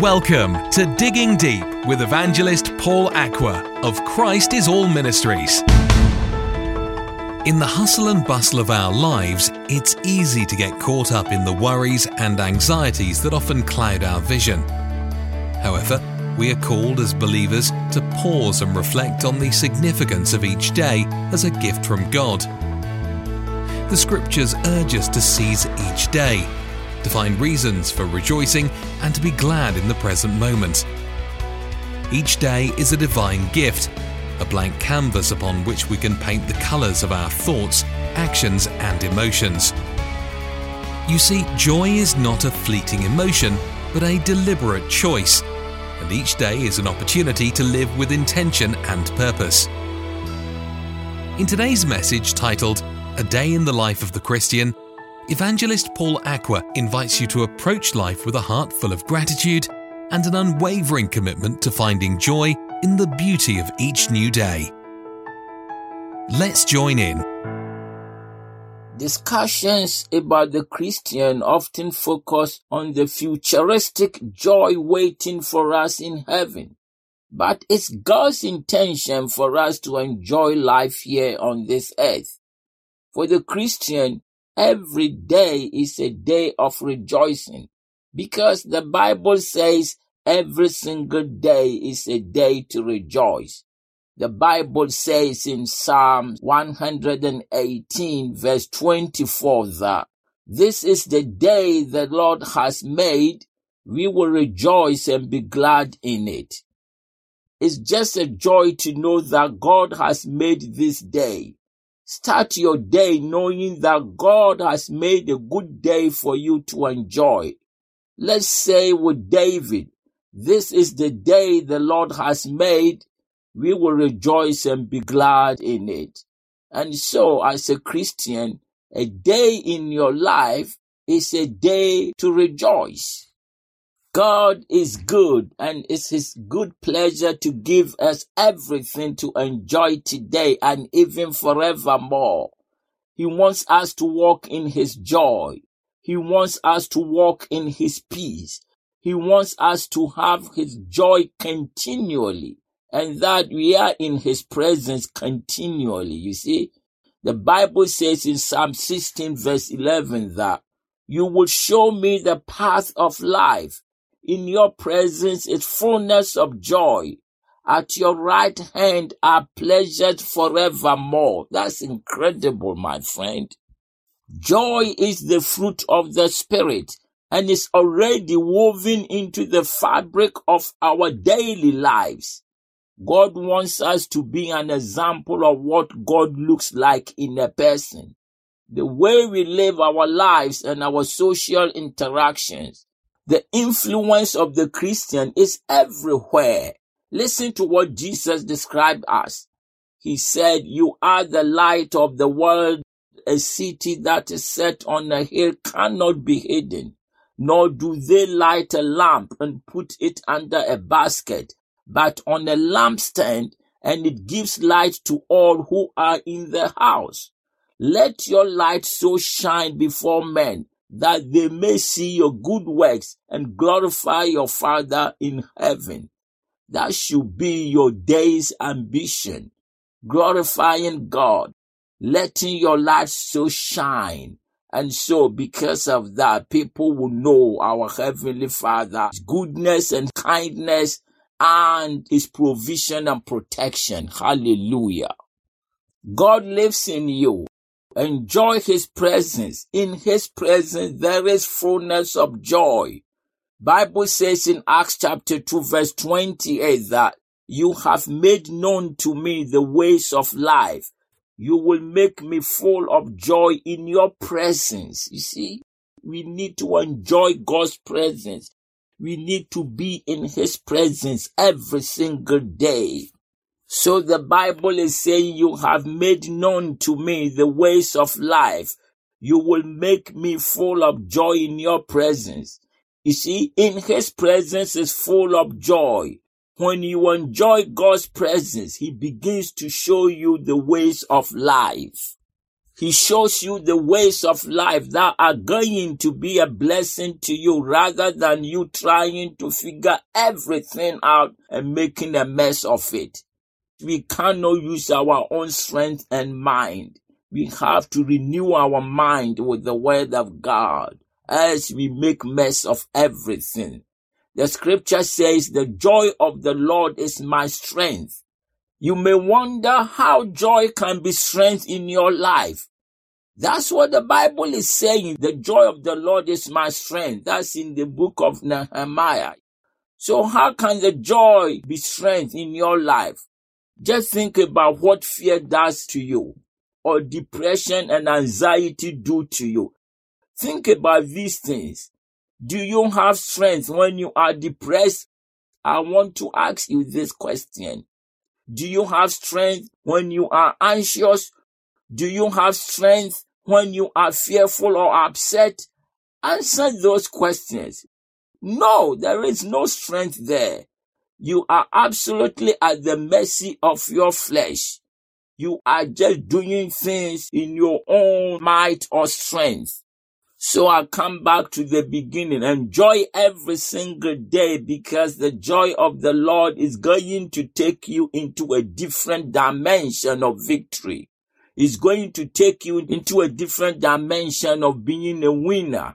Welcome to Digging Deep with evangelist Paul Aqua of Christ is All Ministries. In the hustle and bustle of our lives, it's easy to get caught up in the worries and anxieties that often cloud our vision. However, we are called as believers to pause and reflect on the significance of each day as a gift from God. The Scriptures urge us to seize each day, to find reasons for rejoicing and to be glad in the present moment. Each day is a divine gift, a blank canvas upon which we can paint the colours of our thoughts, actions and emotions. You see, joy is not a fleeting emotion, but a deliberate choice, and each day is an opportunity to live with intention and purpose. In today's message titled, A Day in the Life of the Christian, Evangelist Paul Aqua invites you to approach life with a heart full of gratitude and an unwavering commitment to finding joy in the beauty of each new day. Let's join in. Discussions about the Christian often focus on the futuristic joy waiting for us in heaven. But it's God's intention for us to enjoy life here on this earth. For the Christian, every day is a day of rejoicing, because the Bible says every single day is a day to rejoice. The Bible says in Psalm 118 verse 24 that this is the day the Lord has made, we will rejoice and be glad in it. It's just a joy to know that God has made this day. Start your day knowing that God has made a good day for you to enjoy. Let's say with David, this is the day the Lord has made. We will rejoice and be glad in it. And so, as a Christian, a day in your life is a day to rejoice. God is good, and it's His good pleasure to give us everything to enjoy today and even forevermore. He wants us to walk in His joy. He wants us to walk in His peace. He wants us to have His joy continually, and that we are in His presence continually. You see, the Bible says in Psalm 16 verse 11 that you will show me the path of life. In your presence is fullness of joy. At your right hand are pleasures forevermore. That's incredible, my friend. Joy is the fruit of the Spirit and is already woven into the fabric of our daily lives. God wants us to be an example of what God looks like in a person. The way we live our lives and our social interactions. The influence of the Christian is everywhere. Listen to what Jesus described us. He said, you are the light of the world. A city that is set on a hill cannot be hidden, nor do they light a lamp and put it under a basket, but on a lampstand, and it gives light to all who are in the house. Let your light so shine before men, that they may see your good works and glorify your Father in heaven. That should be your day's ambition, glorifying God, letting your light so shine. And so because of that, people will know our Heavenly Father's goodness and kindness and His provision and protection. Hallelujah. God lives in you. Enjoy His presence. In His presence there is fullness of joy. Bible says in Acts chapter 2 verse 28 that you have made known to me the ways of life. You will make me full of joy in your presence. You see, we need to enjoy God's presence. We need to be in His presence every single day. So the Bible is saying, you have made known to me the ways of life. You will make me full of joy in your presence. You see, in His presence is full of joy. When you enjoy God's presence, He begins to show you the ways of life. He shows you the ways of life that are going to be a blessing to you rather than you trying to figure everything out and making a mess of it. We cannot use our own strength and mind. We have to renew our mind with the word of God as we make mess of everything. The scripture says, the joy of the Lord is my strength. You may wonder how joy can be strength in your life. That's what the Bible is saying. The joy of the Lord is my strength. That's in the book of Nehemiah. So how can the joy be strength in your life? Just think about what fear does to you, or depression and anxiety do to you. Think about these things. Do you have strength when you are depressed? I want to ask you this question. Do you have strength when you are anxious? Do you have strength when you are fearful or upset? Answer those questions. No, there is no strength there. You are absolutely at the mercy of your flesh. You are just doing things in your own might or strength. So I come back to the beginning. Enjoy every single day, because the joy of the Lord is going to take you into a different dimension of victory. It's going to take you into a different dimension of being a winner.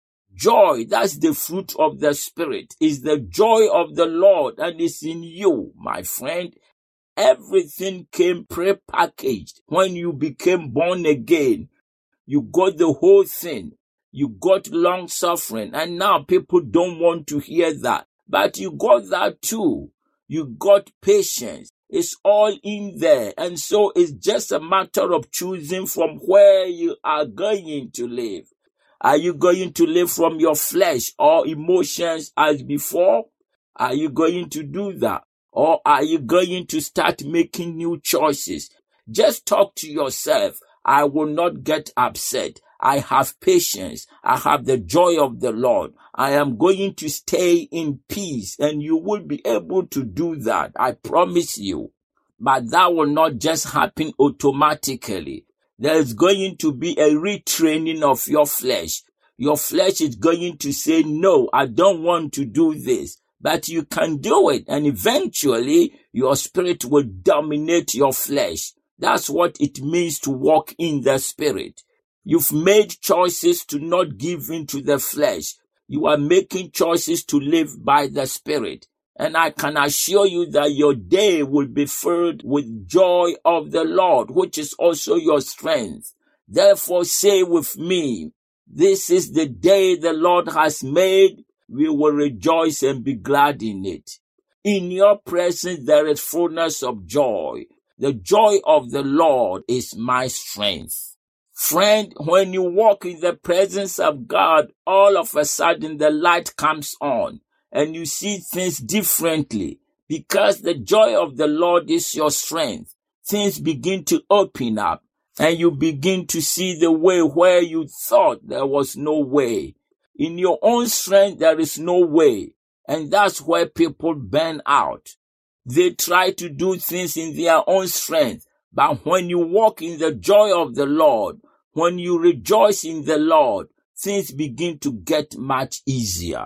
Joy, that's the fruit of the Spirit, is the joy of the Lord, and is in you, my friend. Everything came pre-packaged when you became born again. You got the whole thing. You got long suffering, and now people don't want to hear that. But you got that too. You got patience. It's all in there. And so it's just a matter of choosing from where you are going to live. Are you going to live from your flesh or emotions as before? Are you going to do that? Or are you going to start making new choices? Just talk to yourself. I will not get upset. I have patience. I have the joy of the Lord. I am going to stay in peace, and you will be able to do that. I promise you. But that will not just happen automatically. There is going to be a retraining of your flesh. Your flesh is going to say, no, I don't want to do this. But you can do it, and eventually your spirit will dominate your flesh. That's what it means to walk in the Spirit. You've made choices to not give in to the flesh. You are making choices to live by the Spirit. And I can assure you that your day will be filled with joy of the Lord, which is also your strength. Therefore say with me, this is the day the Lord has made. We will rejoice and be glad in it. In your presence there is fullness of joy. The joy of the Lord is my strength. Friend, when you walk in the presence of God, all of a sudden the light comes on and you see things differently, because the joy of the Lord is your strength. Things begin to open up and you begin to see the way where you thought there was no way. In your own strength, there is no way. And that's where people burn out. They try to do things in their own strength. But when you walk in the joy of the Lord, when you rejoice in the Lord, things begin to get much easier.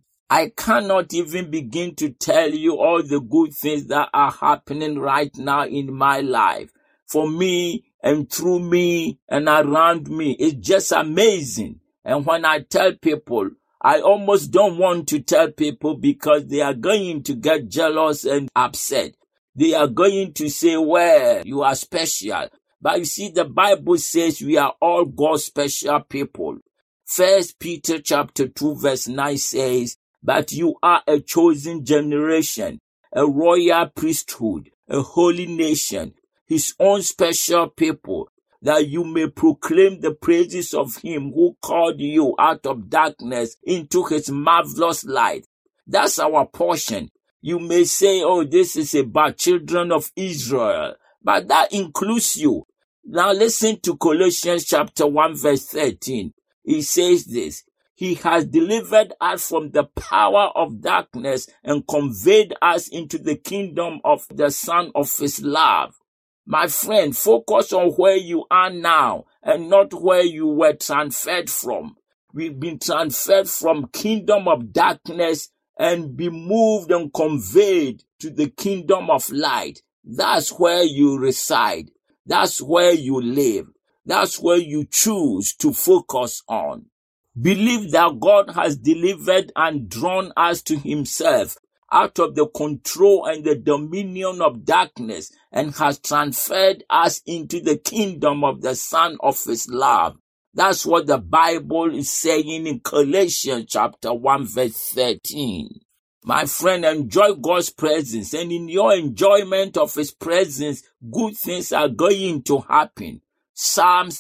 I cannot even begin to tell you all the good things that are happening right now in my life. For me and through me and around me, it's just amazing. And when I tell people, I almost don't want to tell people, because they are going to get jealous and upset. They are going to say, well, you are special. But you see, the Bible says we are all God's special people. 1 Peter chapter 2 verse 9 says, but you are a chosen generation, a royal priesthood, a holy nation, his own special people, that you may proclaim the praises of him who called you out of darkness into his marvelous light. That's our portion. You may say, oh, this is about children of Israel, but that includes you. Now listen to Colossians chapter 1 verse 13. It says this, he has delivered us from the power of darkness and conveyed us into the kingdom of the Son of his love. My friend, focus on where you are now and not where you were transferred from. We've been transferred from kingdom of darkness and be moved and conveyed to the kingdom of light. That's where you reside. That's where you live. That's where you choose to focus on. Believe that God has delivered and drawn us to himself out of the control and the dominion of darkness and has transferred us into the kingdom of the Son of his love. That's what the Bible is saying in Colossians chapter 1 verse 13. My friend, enjoy God's presence, and in your enjoyment of his presence, good things are going to happen. Psalms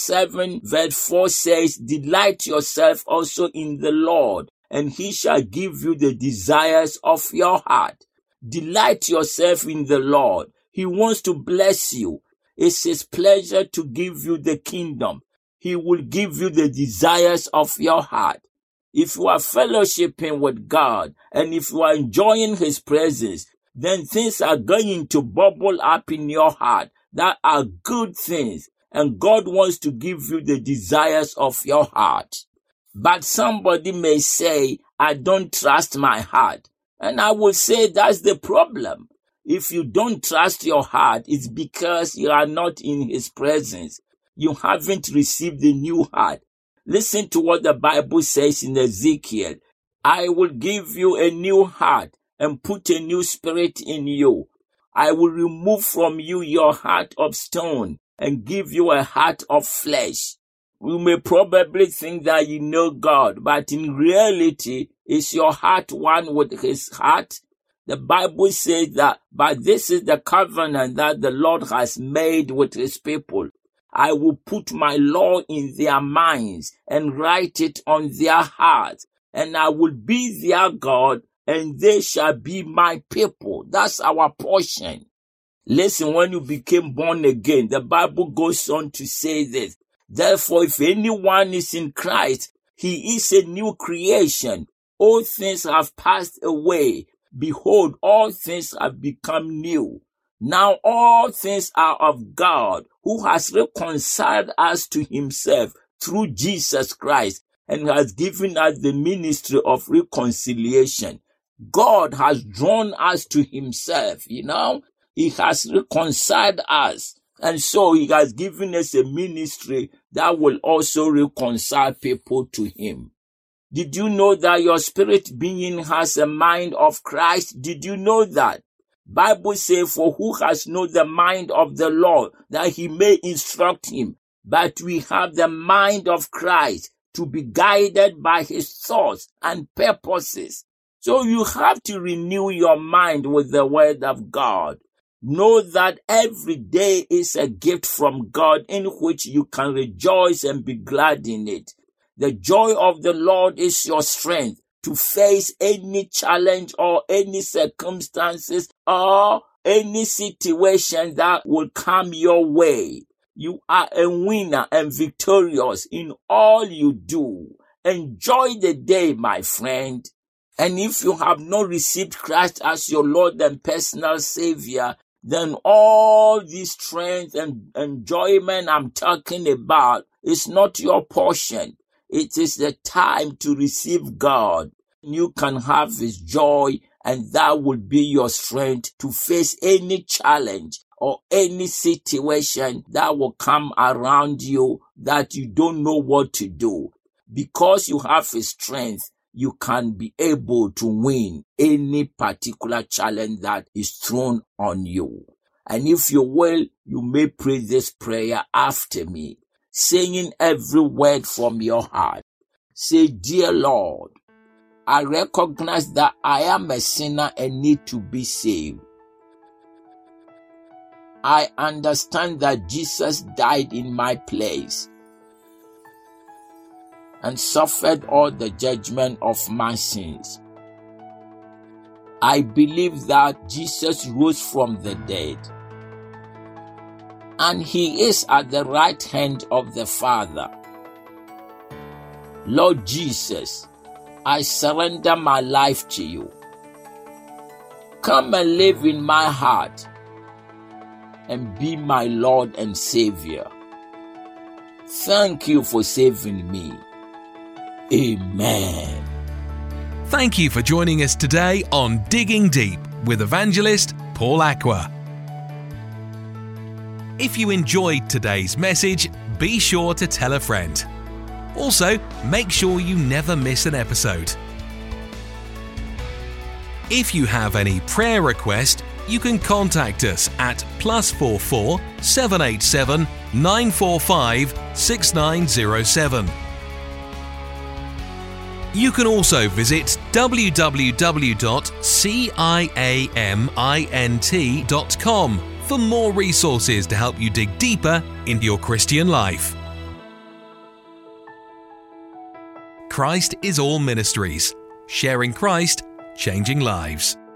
37 verse 4 says, delight yourself also in the Lord, and he shall give you the desires of your heart. Delight yourself in the Lord. He wants to bless you. It's his pleasure to give you the kingdom. He will give you the desires of your heart. If you are fellowshipping with God and if you are enjoying his presence, then things are going to bubble up in your heart that are good things, and God wants to give you the desires of your heart. But somebody may say, I don't trust my heart. And I will say that's the problem. If you don't trust your heart, it's because you are not in his presence. You haven't received the new heart. Listen to what the Bible says in Ezekiel. I will give you a new heart and put a new spirit in you. I will remove from you your heart of stone and give you a heart of flesh. You may probably think that you know God, but in reality, is your heart one with his heart? The Bible says that, but this is the covenant that the Lord has made with his people. I will put my law in their minds and write it on their hearts, and I will be their God, and they shall be my people. That's our portion. Listen, when you became born again, the Bible goes on to say this. Therefore, if anyone is in Christ, he is a new creation. All things have passed away. Behold, all things have become new. Now all things are of God, who has reconciled us to himself through Jesus Christ and has given us the ministry of reconciliation. God has drawn us to himself, He has reconciled us. And so he has given us a ministry that will also reconcile people to him. Did you know that your spirit being has a mind of Christ? Did you know that? Bible says, for who has known the mind of the Lord, that he may instruct him? But we have the mind of Christ to be guided by his thoughts and purposes. So you have to renew your mind with the word of God. Know that every day is a gift from God in which you can rejoice and be glad in it. The joy of the Lord is your strength to face any challenge or any circumstances or any situation that will come your way. You are a winner and victorious in all you do. Enjoy the day, my friend. And if you have not received Christ as your Lord and personal Savior, then all this strength and enjoyment I'm talking about is not your portion. It is the time to receive God. You can have his joy, and that will be your strength to face any challenge or any situation that will come around you that you don't know what to do. Because you have his strength, you can be able to win any particular challenge that is thrown on you. And if you will, you may pray this prayer after me, saying every word from your heart. Say, dear Lord, I recognize that I am a sinner and need to be saved. I understand that Jesus died in my place and suffered all the judgment of my sins. I believe that Jesus rose from the dead, and he is at the right hand of the Father. Lord Jesus, I surrender my life to you. Come and live in my heart and be my Lord and Savior. Thank you for saving me. Amen. Thank you for joining us today on Digging Deep with Evangelist Paul Aqua. If you enjoyed today's message, be sure to tell a friend. Also, make sure you never miss an episode. If you have any prayer request, you can contact us at +44 787 945 6907. You can also visit www.ciamint.com for more resources to help you dig deeper into your Christian life. Christ is All Ministries, sharing Christ, changing lives.